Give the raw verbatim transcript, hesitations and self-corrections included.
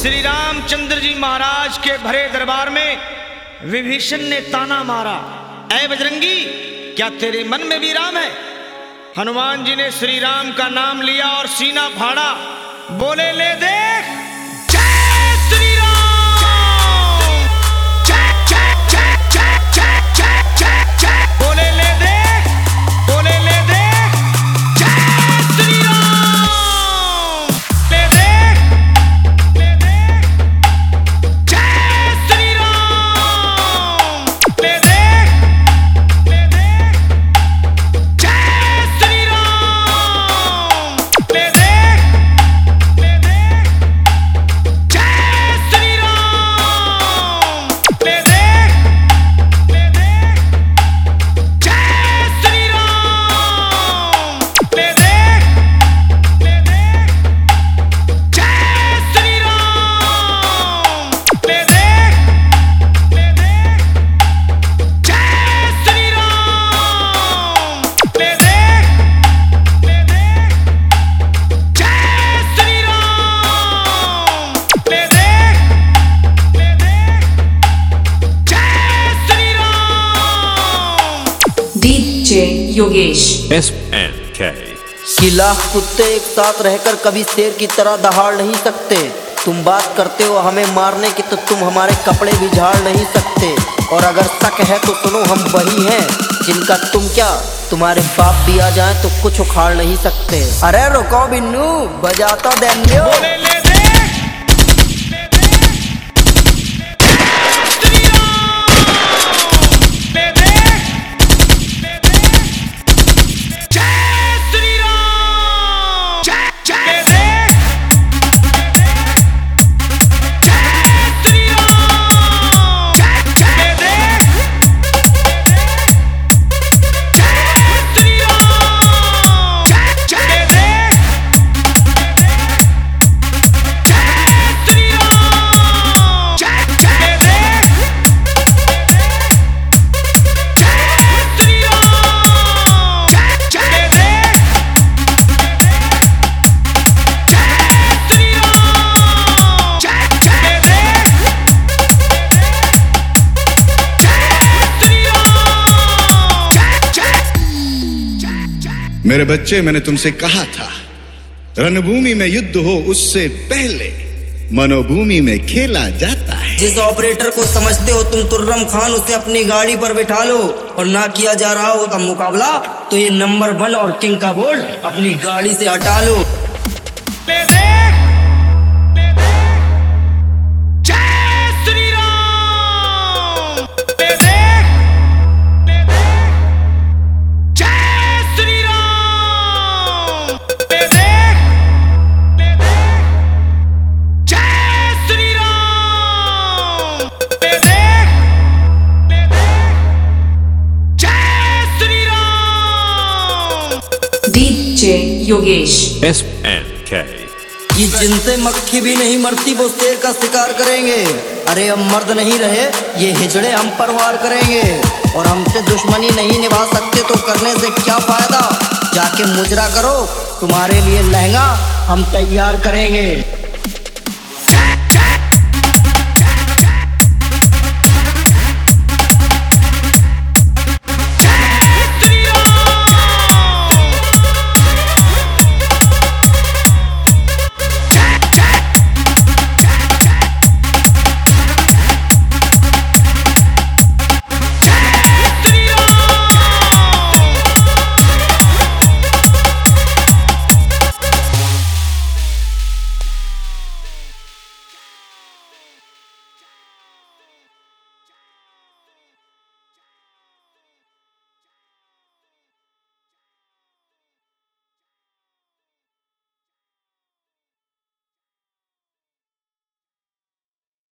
श्री रामचंद्र जी महाराज के भरे दरबार में विभीषण ने ताना मारा, ऐ बजरंगी, क्या तेरे मन में भी राम है? हनुमान जी ने श्री राम का नाम लिया और सीना फाड़ा, बोले, ले देख, जय श्री राम, जय जय जय जय जय जय जय जय, बोले, ले देख, बोले, ले देख, जय श्री राम, ले देख, ले देख, जय श्री राम, ले देख, ले देख, जय श्री राम, ले देख, ले देख, जय श्री राम, ले देख, ले देख, जय श्री राम, ले देख, ले देख, जय श्री राम, ले देख, ले देख, जय श्री राम, ले देख, ले देख, जय श्री राम, ले देख, ले देख, जय Shri Ram. DJ Yogesh. S N K कि लाख कुत्ते एक साथ रहकर कभी शेर की तरह दहाड़ नहीं सकते। तुम बात करते हो हमें मारने की, तो तुम हमारे कपड़े भी झाड़ नहीं सकते। और अगर शक है तो सुनो, हम वही हैं जिनका तुम क्या, तुम्हारे बाप भी आ जाएं तो कुछ उखाड़ नहीं सकते। अरे रुको बिन्नू, बजाता देंगे। बोले, ले देख, ले देख, जय श्री राम, ले देख, ले देख, जय श्री राम, जय जय, ले देख, ले देख, जय श्री राम, जय जय, ले देख, ले देख, जय श्री राम, जय जय, ले देख, ले देख, जय श्री राम, जय जय, ले देख, ले देख, जय श्री राम, जय जय, ले देख, ले देख, जय श्री राम, जय जय, ले देख, ले देख, जय श्री राम, जय जय, जय जय। मेरे बच्चे, मैंने तुमसे कहा था, रणभूमि में युद्ध हो उससे पहले मनोभूमि में खेला जाता है। जिस ऑपरेटर को समझते हो तुम तुर्रम खान, उसे अपनी गाड़ी पर बिठा लो। और ना किया जा रहा हो का मुकाबला, तो ये नंबर वन और किंग का बोर्ड अपनी गाड़ी से हटा लो। ले देख, ले देख, जय श्री राम, ले देख, ले देख, जय श्री राम, ले देख, ले देख, जय श्री राम, ले देख, ले देख, जय Shri Ram. DJ Yogesh. S N K ये जिनसे मक्खी भी नहीं मरती वो शेर का शिकार करेंगे। अरे हम मर्द नहीं रहे, ये हिजड़े हम पर वार करेंगे। और हमसे दुश्मनी नहीं निभा सकते तो करने से क्या फायदा, जाके मुजरा करो, तुम्हारे लिए लहंगा हम तैयार करेंगे।